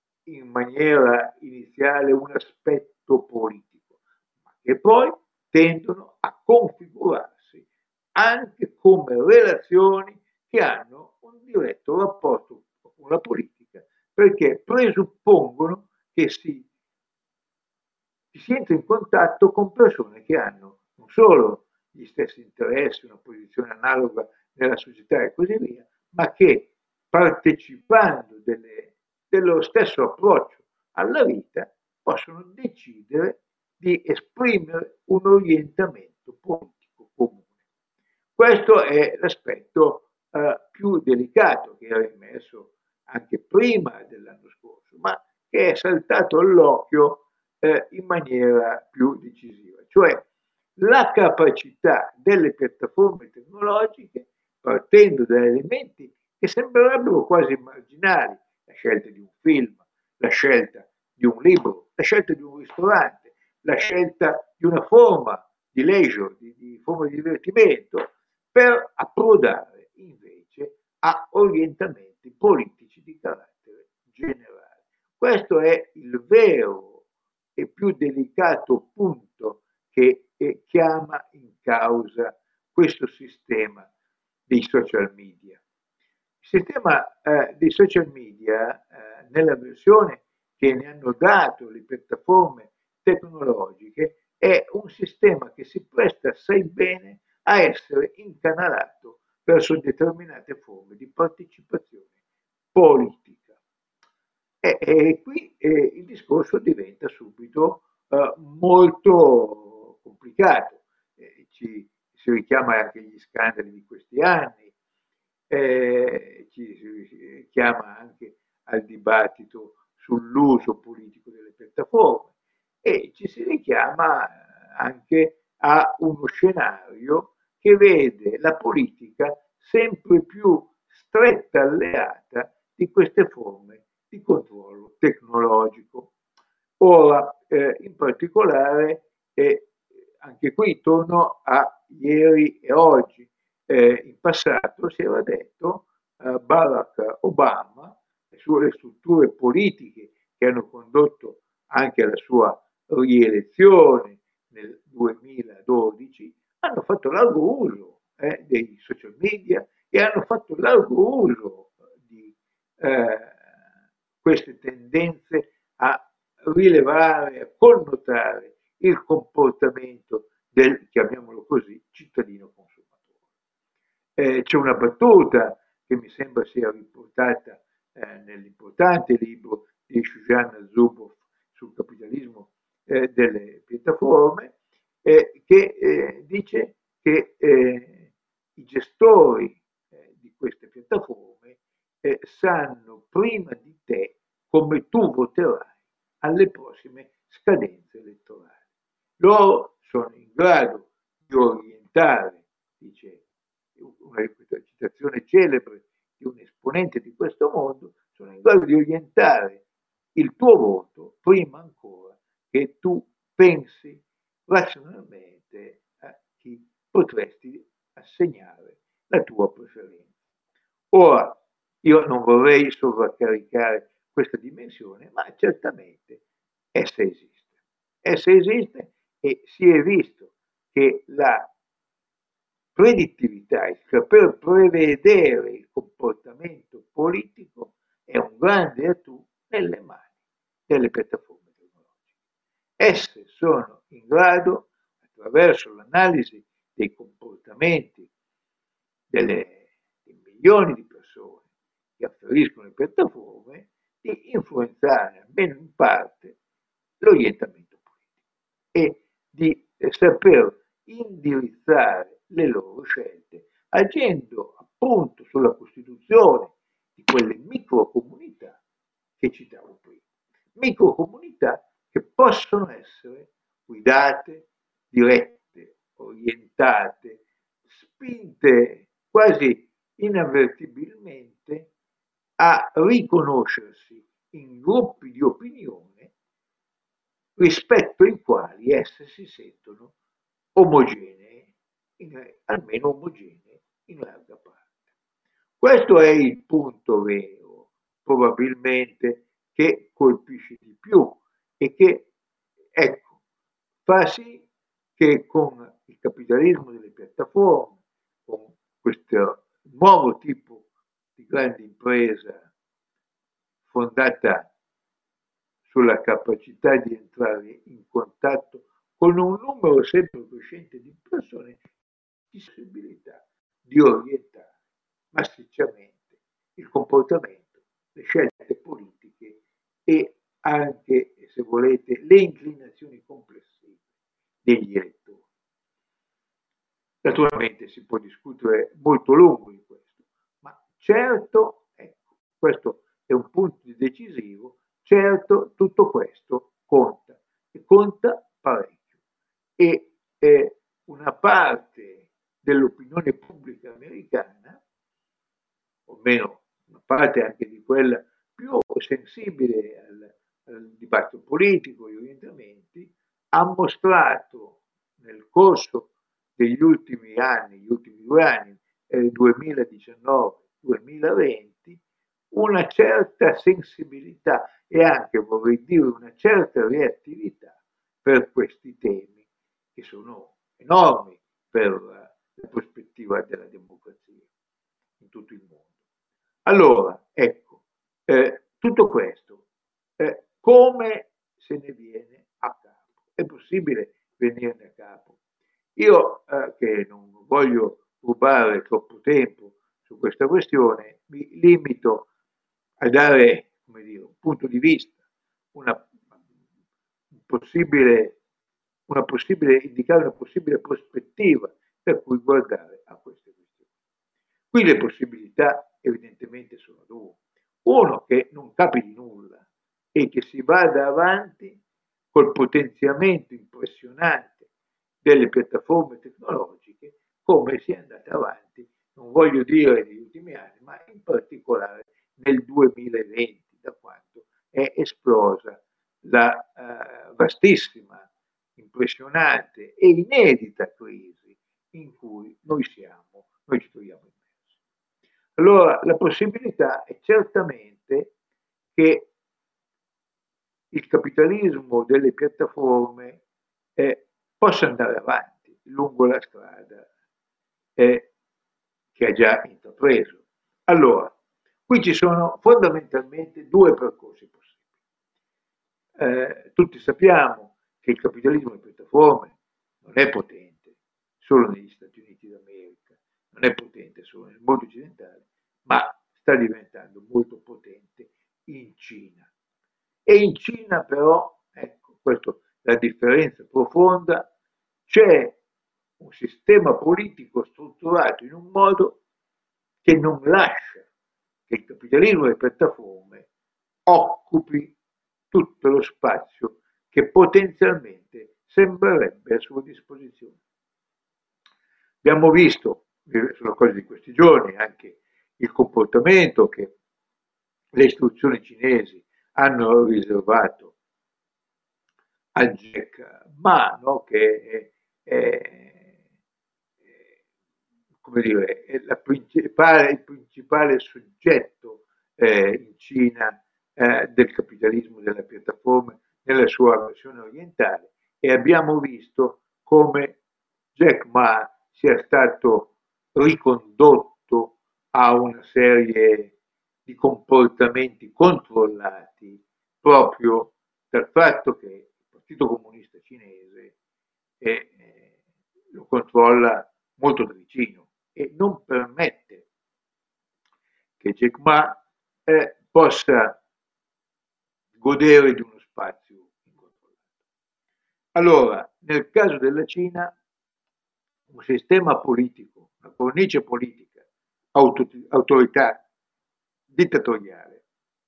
in maniera iniziale un aspetto politico, ma che poi tendono a configurarsi anche come relazioni che hanno un diretto rapporto con la politica, perché presuppongono che si, si entra in contatto con persone che hanno non solo gli stessi interessi, una posizione analoga nella società e così via, ma che partecipando delle, dello stesso approccio alla vita possono decidere di esprimere un orientamento politico comune. Questo è l'aspetto eh, più delicato che era emerso anche prima dell'anno scorso, ma che è saltato all'occhio eh, in maniera più decisiva, cioè la capacità delle piattaforme tecnologiche, partendo da elementi che sembrerebbero quasi marginali, la scelta di un film, la scelta di un libro, la scelta di un ristorante, la scelta di una forma di leisure, di, di forma di divertimento, per approdare invece a orientamenti politici di carattere generale. Questo è il vero e più delicato punto che eh, chiama in causa questo sistema dei social media. Il sistema eh, dei social media, eh, nella versione che ne hanno dato le piattaforme tecnologiche, è un sistema che si presta assai bene a essere incanalato verso determinate forme di partecipazione politica. E, e qui eh, il discorso diventa subito eh, molto complicato. Eh, ci, si richiama anche gli scandali di questi anni, eh, ci si richiama anche al dibattito sull'uso politico delle piattaforme e ci si richiama anche a uno scenario che vede la politica sempre più stretta alleata di queste forme di controllo tecnologico. Ora, eh, in particolare, eh, anche qui torno a ieri e oggi. Eh, in passato si era detto eh, Barack Obama, le sue strutture politiche che hanno condotto anche alla sua rielezione nel duemiladodici, hanno fatto largo uso eh, dei social media e hanno fatto largo uso di eh, queste tendenze a rilevare, a connotare il comportamento del, chiamiamolo così, cittadino consumatore. Eh, c'è una battuta che mi sembra sia riportata eh, nell'importante libro di Shoshana Zuboff sul capitalismo eh, delle piattaforme, eh, che eh, dice che eh, i gestori eh, di queste piattaforme eh, sanno prima di te come tu voterai alle prossime scadenze elettorali. Loro sono in grado di orientare, dice una citazione celebre di un esponente di questo mondo, sono in grado di orientare il tuo voto prima ancora che tu pensi razionalmente a chi potresti assegnare la tua preferenza. Ora, io non vorrei sovraccaricare questa dimensione, ma certamente essa esiste. Essa esiste e si è visto che la predittività, il saper prevedere il comportamento politico è un grande attu nelle mani delle piattaforme tecnologiche. Esse sono in grado, attraverso l'analisi dei comportamenti delle, di milioni di persone che afferiscono alle piattaforme, di influenzare almeno in parte l'orientamento politico e di saper indirizzare le loro scelte agendo appunto sulla costituzione di quelle microcomunità che citavo prima. Microcomunità che possono essere guidate, dirette, orientate, spinte quasi inavvertibilmente a riconoscersi in gruppi di opinione rispetto ai quali esse si sentono omogenee, in, almeno omogenee in larga parte. Questo è il punto vero, probabilmente, che colpisce di più e che, ecco, fa sì che con il capitalismo delle piattaforme, con questo nuovo tipo di grande impresa fondata sulla capacità di entrare in contatto con un numero sempre crescente di persone, possibilità di orientare massicciamente il comportamento, le scelte politiche e anche, se volete, le inclinazioni complessive degli elettori. Naturalmente si può discutere molto lungo di questo, ma certo, ecco, questo è un punto decisivo, certo tutto questo conta, e conta parecchio. E eh, una parte dell'opinione pubblica americana, o meno una parte anche di quella più sensibile al, al dibattito politico, agli orientamenti, ha mostrato nel corso degli ultimi anni, gli ultimi due anni, eh, duemiladiciannove duemilaventi, una certa sensibilità e anche, vorrei dire, una certa reattività per questi temi che sono enormi per la, la prospettiva della democrazia in tutto il mondo. Allora, ecco, eh, tutto questo, eh, come se ne viene a capo? È possibile venirne a capo? Io, eh, che non voglio rubare troppo tempo su questa questione, mi limito a dare, come dire, un punto di vista, una possibile, una possibile, indicare una possibile prospettiva per cui guardare a queste questioni. Qui le possibilità evidentemente sono due. Uno, che non capiti nulla e che si vada avanti col potenziamento impressionante delle piattaforme tecnologiche come si è andata avanti, non voglio dire negli ultimi anni, ma in particolare nel duemilaventi, da quando è esplosa la uh, vastissima, impressionante e inedita crisi in cui noi siamo, noi ci troviamo immersi. Allora, la possibilità è certamente che il capitalismo delle piattaforme eh, possa andare avanti lungo la strada eh, che ha già intrapreso. Allora, qui ci sono fondamentalmente due percorsi possibili. Eh, tutti sappiamo che il capitalismo delle piattaforme non è potente solo negli Stati Uniti d'America, non è potente solo nel mondo occidentale, ma sta diventando molto potente in Cina. E in Cina però, ecco, questa è la differenza profonda, c'è un sistema politico strutturato in un modo che non lascia che il capitalismo delle piattaforme occupi tutto lo spazio che potenzialmente sembrerebbe a sua disposizione. Abbiamo visto, sono cose di questi giorni, anche il comportamento che le istituzioni cinesi hanno riservato a Jack Ma, no? Che è, è, è, come dire, è la principale, il principale soggetto eh, in Cina eh, del capitalismo della piattaforma nella sua versione orientale, e abbiamo visto come Jack Ma sia stato ricondotto a una serie di comportamenti controllati proprio dal fatto che il Partito Comunista Cinese eh, eh, lo controlla molto da vicino e non permette che Jack Ma eh, possa godere di uno spazio incontrollato. Allora, nel caso della Cina, un sistema politico, una cornice politica, auto, autorità dittatoriale,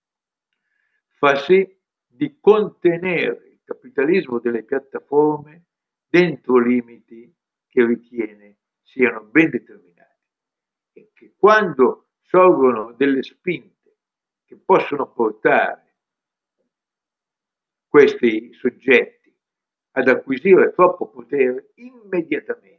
fa sì di contenere il capitalismo delle piattaforme dentro limiti che ritiene siano ben determinati e che quando sorgono delle spinte che possono portare questi soggetti ad acquisire troppo potere, immediatamente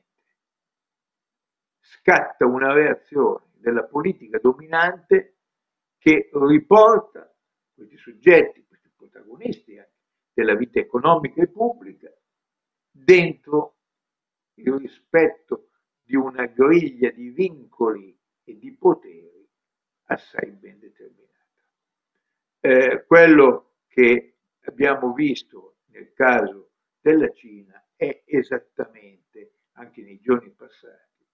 scatta una reazione della politica dominante che riporta questi soggetti, questi protagonisti anche della vita economica e pubblica, dentro il rispetto di una griglia di vincoli e di poteri assai ben determinata. Eh, quello che abbiamo visto nel caso della Cina è esattamente, anche nei giorni passati,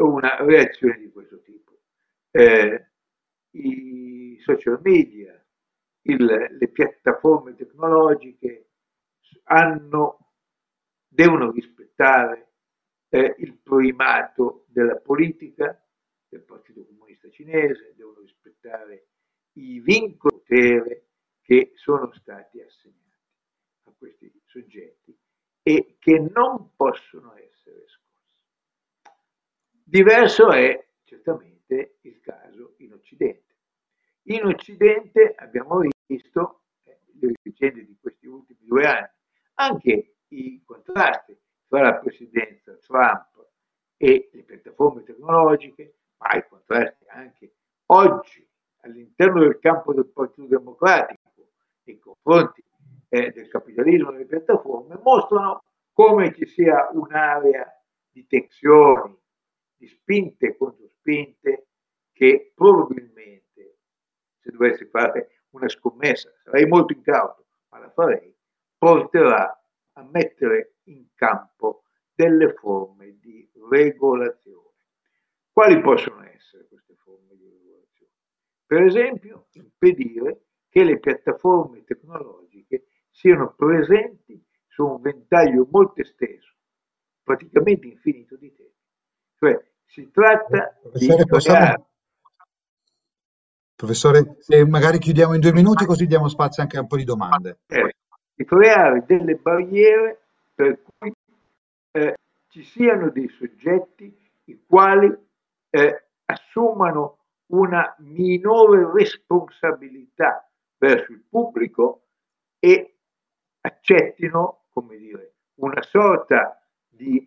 una reazione di questo tipo. Eh, I social media, il, le piattaforme tecnologiche hanno, devono rispettare eh, il primato della politica, del Partito Comunista Cinese, devono rispettare i vincoli di potere che sono stati assegnati a questi soggetti e che non possono essere scossi. Diverso è certamente il caso in Occidente. In Occidente abbiamo visto eh, le vicende di questi ultimi due anni, anche i contrasti tra la presidenza Trump e le piattaforme tecnologiche, ma i contrasti anche oggi all'interno del campo del Partito Democratico nei confronti eh, del capitalismo delle piattaforme, mostrano come ci sia un'area di tensioni, di spinte e controspinte che probabilmente, se dovessi fare una scommessa, sarei molto incauto, ma la farei, porterà a mettere in campo delle forme di regolazione. Quali possono essere queste forme di regolazione? Per esempio, impedire che le piattaforme tecnologiche siano presenti su un ventaglio molto esteso, praticamente infinito di temi. Cioè, si tratta di Professore, creare. possiamo... Professore, se magari chiudiamo in due minuti così diamo spazio anche a un po' di domande. Eh, di creare delle barriere per cui eh, ci siano dei soggetti i quali eh, assumano una minore responsabilità verso il pubblico e accettino, come dire, una sorta di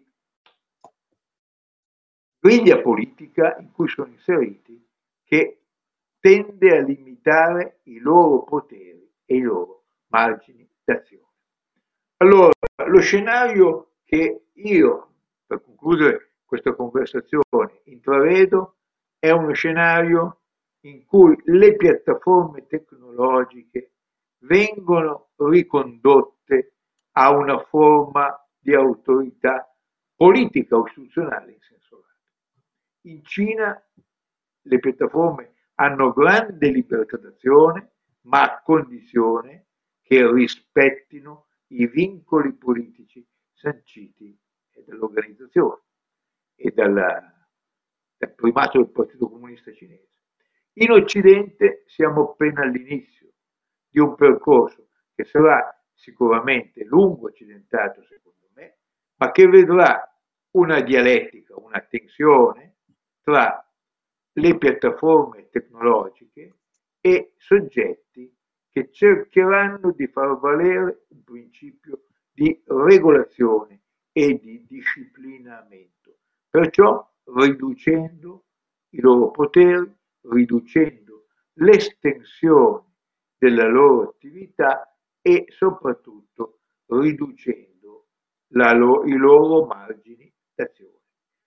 griglia politica in cui sono inseriti che tende a limitare i loro poteri e i loro margini d'azione. Allora, lo scenario che io, per concludere questa conversazione, intravedo è uno scenario in cui le piattaforme tecnologiche vengono ricondotte a una forma di autorità politica o istituzionale in senso lato. In Cina le piattaforme hanno grande libertà d'azione, ma a condizione che rispettino i vincoli politici sanciti dall'organizzazione e dalla, dal primato del Partito Comunista Cinese. In Occidente siamo appena all'inizio di un percorso che sarà sicuramente lungo, accidentato secondo me, ma che vedrà una dialettica, una tensione tra le piattaforme tecnologiche e soggetti che cercheranno di far valere un principio di regolazione e di disciplinamento, perciò riducendo i loro poteri, riducendo l'estensione della loro attività e soprattutto riducendo la lo- i loro margini d'azione.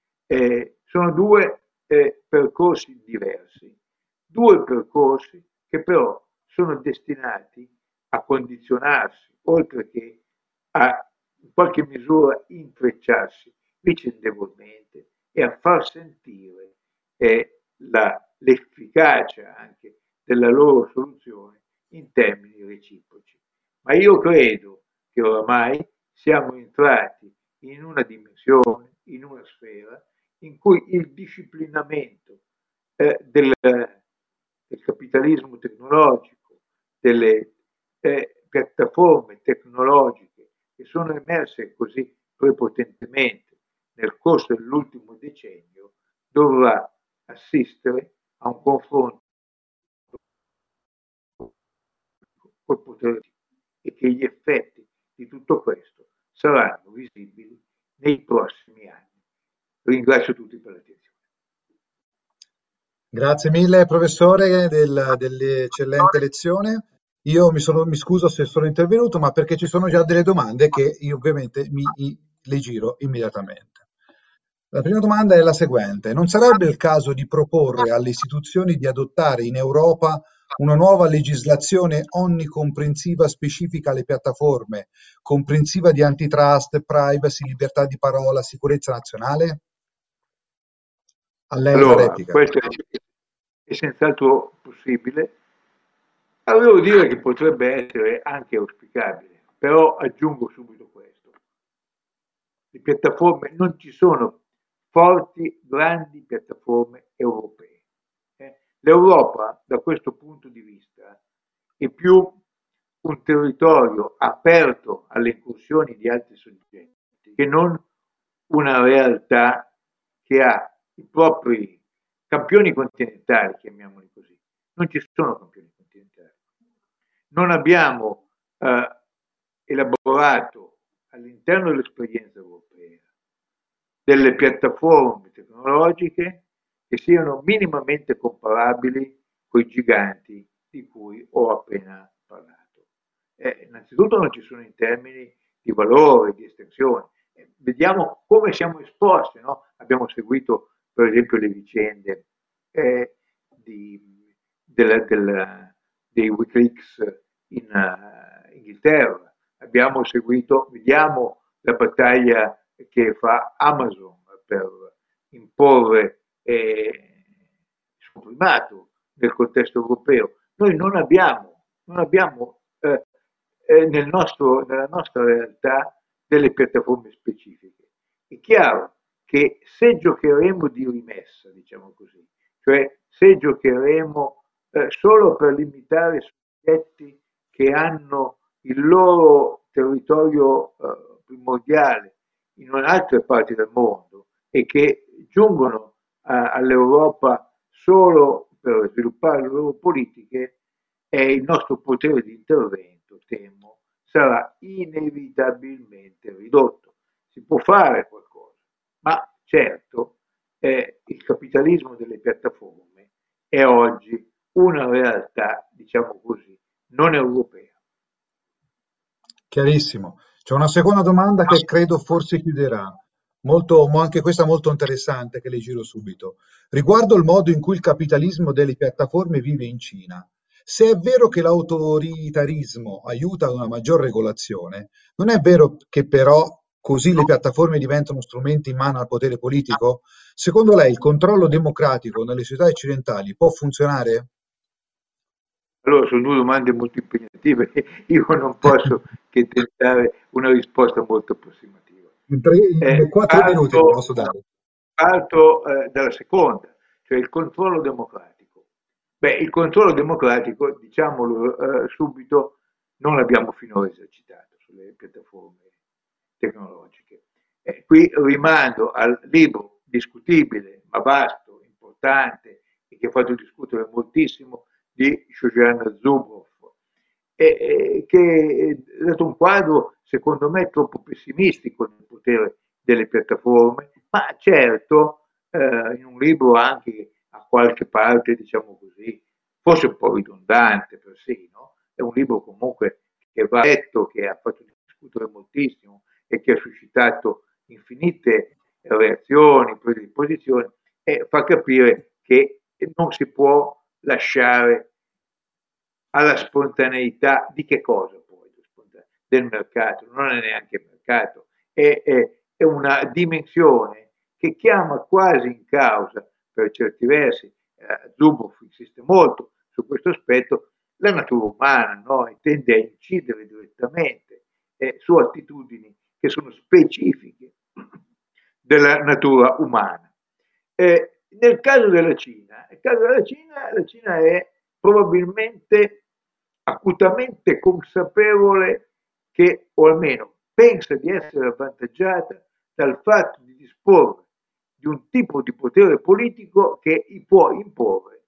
Eh, sono due eh, percorsi diversi, due percorsi che però sono destinati a condizionarsi, oltre che a in qualche misura intrecciarsi vicendevolmente e a far sentire eh, la, l'efficacia anche della loro soluzione in termini reciproci. Ma io credo che oramai siamo entrati in una dimensione, in una sfera in cui il disciplinamento eh, del, del capitalismo tecnologico, delle eh, piattaforme tecnologiche che sono emerse così prepotentemente nel corso dell'ultimo decennio, dovrà assistere a un confronto col potere e che gli effetti di tutto questo saranno visibili nei prossimi anni. Ringrazio tutti per l'attenzione. Grazie mille professore del- dell'eccellente lezione. Io mi, sono, mi scuso se sono intervenuto, ma perché ci sono già delle domande che io ovviamente mi, i- le giro immediatamente. La prima domanda è la seguente: non sarebbe il caso di proporre alle istituzioni di adottare in Europa una nuova legislazione onnicomprensiva specifica alle piattaforme, comprensiva di antitrust, privacy, libertà di parola, sicurezza nazionale? A lei la Allora, replica. questo è, è senz'altro possibile. Avevo dire che potrebbe essere anche auspicabile, però aggiungo subito questo. Le piattaforme, non ci sono forti, grandi piattaforme europee. Eh, L'Europa, da questo punto di vista, è più un territorio aperto alle incursioni di altri soggetti che non una realtà che ha i propri campioni continentali, chiamiamoli così. Non ci sono campioni continentali. Non abbiamo eh, elaborato all'interno dell'esperienza europea delle piattaforme tecnologiche che siano minimamente comparabili con i giganti di cui ho appena parlato. Eh, innanzitutto non ci sono in termini di valore, di estensione. Eh, vediamo come siamo esposti, no? Abbiamo seguito per esempio le vicende eh, di, della, della, dei Wikileaks in uh, Inghilterra, abbiamo seguito, vediamo la battaglia che fa Amazon per imporre eh, il suo primato nel contesto europeo. Noi non abbiamo, non abbiamo eh, eh, nel nostro, nella nostra realtà delle piattaforme specifiche. È chiaro che se giocheremo di rimessa, diciamo così, cioè se giocheremo eh, solo per limitare soggetti che hanno il loro territorio eh, primordiale in altre parti del mondo e che giungono a, all'Europa solo per sviluppare le loro politiche, e il nostro potere di intervento, temo, sarà inevitabilmente ridotto. Si può fare qualcosa, ma certo eh, il capitalismo delle piattaforme è oggi una realtà, diciamo così, non europea. Chiarissimo. C'è una seconda domanda che credo forse chiuderà, molto, mo- anche questa molto interessante, che le giro subito. Riguardo il modo in cui il capitalismo delle piattaforme vive in Cina. Se è vero che l'autoritarismo aiuta ad una maggior regolazione, non è vero che però così le piattaforme diventano strumenti in mano al potere politico? Secondo lei il controllo democratico nelle società occidentali può funzionare? Allora, sono due domande molto impegnative, io non posso che tentare una risposta molto approssimativa. In, tre, in Eh, quattro minuti le parto posso dare. parto eh, dalla seconda, cioè il controllo democratico. Beh, il controllo democratico, diciamolo eh, subito, non l'abbiamo finora esercitato sulle piattaforme tecnologiche. Eh, qui rimando al libro discutibile, ma vasto, importante e che ha fatto discutere moltissimo di Shoshana Zuboff, e, e che ha dato un quadro, secondo me, troppo pessimistico del potere delle piattaforme, ma certo, eh, in un libro anche a qualche parte, diciamo così, forse un po' ridondante persino, è un libro comunque che va letto, che ha fatto discutere moltissimo e che ha suscitato infinite reazioni, prese di posizione, e fa capire che non si può lasciare alla spontaneità di che cosa poi? Del mercato, non è neanche mercato, è, è, è una dimensione che chiama quasi in causa, per certi versi, eh, Zuboff insiste molto su questo aspetto, la natura umana, no? E tende a incidere direttamente eh, su attitudini che sono specifiche della natura umana. Eh, nel caso della Cina, nel caso della Cina, la Cina è probabilmente acutamente consapevole che, o almeno pensa di essere avvantaggiata dal fatto di disporre di un tipo di potere politico che gli può imporre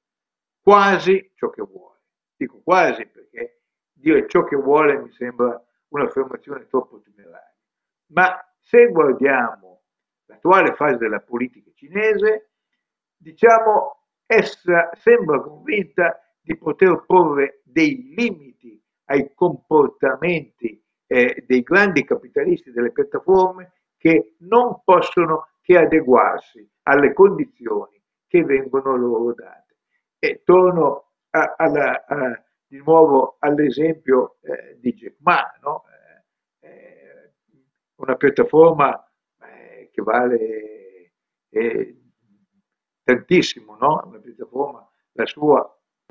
quasi ciò che vuole. Dico quasi perché dire ciò che vuole mi sembra un'affermazione troppo temeraria. Ma se guardiamo l'attuale fase della politica cinese, diciamo, essa sembra convinta di poter porre dei limiti ai comportamenti eh, dei grandi capitalisti delle piattaforme che non possono che adeguarsi alle condizioni che vengono loro date. E torno a, alla, a, di nuovo all'esempio eh, di Jack Ma, no? eh, eh, una piattaforma eh, che vale eh, tantissimo, no? Una piattaforma, la sua,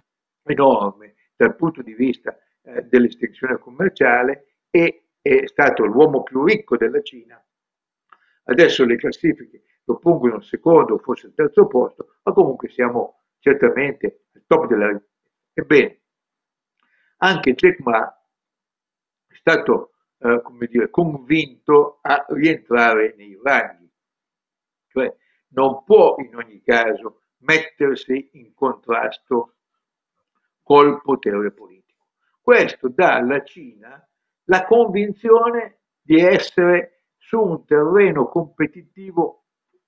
enorme dal punto di vista eh, dell'estensione commerciale, e è stato l'uomo più ricco della Cina. Adesso le classifiche lo pongono al secondo, forse al terzo posto, ma comunque siamo certamente al top della lista. Ebbene, anche Jack Ma è stato eh, come dire, convinto a rientrare nei ranghi, cioè non può in ogni caso mettersi in contrasto col potere politico. Questo dà alla Cina la convinzione di essere su un terreno competitivo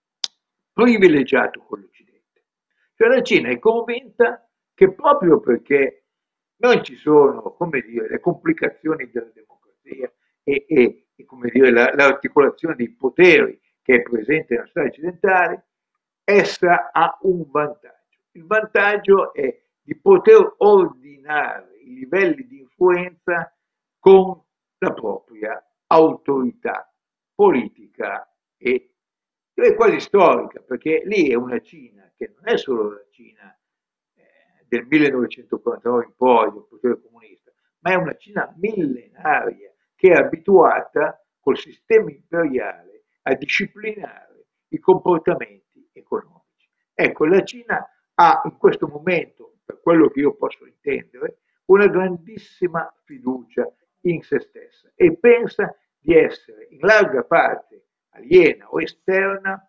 privilegiato con l'Occidente. Cioè la Cina è convinta che proprio perché non ci sono, come dire, le complicazioni della democrazia e, e, e come dire, la, l'articolazione dei poteri che è presente nella società occidentale, essa ha un vantaggio. Il vantaggio è di poter ordinare i livelli di influenza con la propria autorità politica e è quasi storica, perché lì è una Cina che non è solo la Cina eh, del millenovecentoquarantanove in poi, del potere comunista, ma è una Cina millenaria che è abituata col sistema imperiale a disciplinare i comportamenti economici. Ecco, la Cina ha in questo momento, per quello che io posso intendere, una grandissima fiducia in se stessa e pensa di essere in larga parte aliena o esterna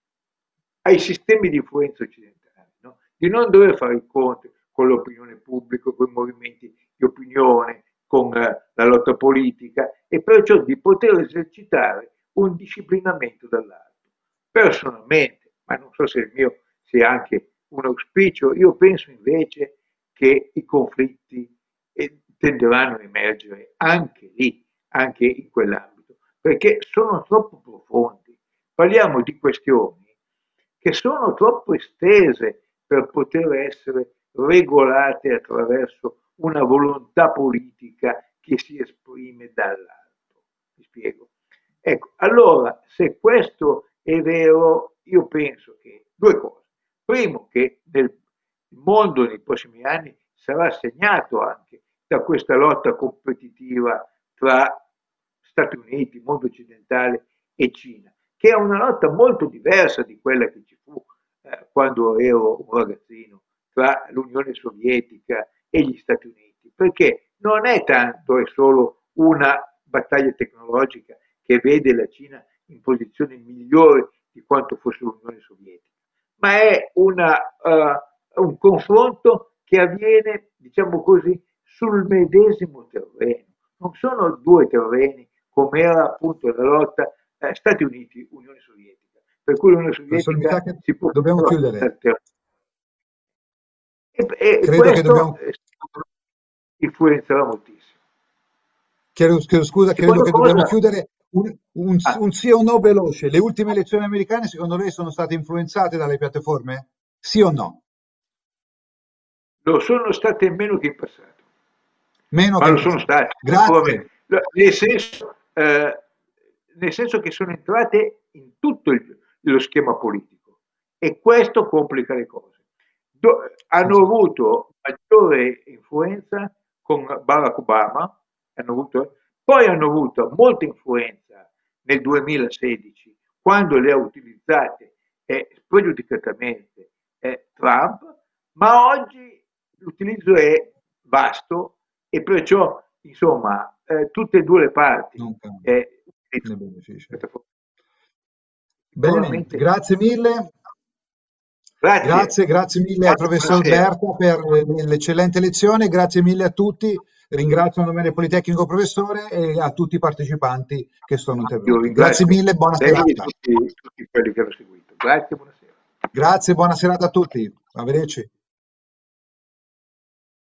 ai sistemi di influenza occidentali, no? Di non dover fare i conti con l'opinione pubblica, con i movimenti di opinione, con eh, la lotta politica, e perciò di poter esercitare un disciplinamento dall'alto. Personalmente, ma non so se il mio sia anche un auspicio, io penso invece che i conflitti eh, tenderanno a emergere anche lì, anche in quell'ambito, perché sono troppo profondi. Parliamo di questioni che sono troppo estese per poter essere regolate attraverso una volontà politica che si esprime dall'alto. Mi spiego? Ecco, allora, se questo è vero, io penso che due cose. Primo, che nel mondo nei prossimi anni sarà segnato anche da questa lotta competitiva tra Stati Uniti, mondo occidentale e Cina, che è una lotta molto diversa di quella che ci fu eh, quando ero un ragazzino tra l'Unione Sovietica e gli Stati Uniti, perché non è tanto, è solo una battaglia tecnologica che vede la Cina in posizione migliore di quanto fosse l'Unione Sovietica, ma è una, uh, un confronto che avviene, diciamo così, sul medesimo terreno. Non sono due terreni come era appunto la lotta eh, Stati Uniti, Unione Sovietica, per cui l'Unione Professore, mi sa Sovietica che si può dobbiamo chiudere. E, e Credo che questo dobbiamo... influenzerà moltissimo. Chiedo, chiedo scusa, credo Seconda che cosa, dobbiamo chiudere. Un, un, ah, un sì o no veloce. Le ultime elezioni americane, secondo lei, sono state influenzate dalle piattaforme? Sì o no? lo sono state meno che in passato, Meno ma che in lo sono passato. state, Grazie. nel senso, eh, nel senso che sono entrate in tutto il, lo schema politico e questo complica le cose. Do, hanno avuto maggiore influenza con Barack Obama, hanno avuto, poi hanno avuto molta influenza nel duemilasedici quando le ha utilizzate eh, spregiudicatamente eh, Trump, ma oggi l'utilizzo è vasto e perciò insomma eh, tutte e due le parti Non cambia, eh, ne beneficia. Bene, sicuramente. grazie mille. Grazie. Grazie, grazie mille al Buona- professor buonasera. Berta per l'eccellente lezione, grazie mille a tutti, ringrazio a nome del Politecnico professore e a tutti i partecipanti che sono Io intervenuti. Grazie ringrazio mille, buona lei e serata. tutti, tutti quelli che hanno seguito. Grazie, buonasera. Grazie, buona serata a tutti. Arrivederci.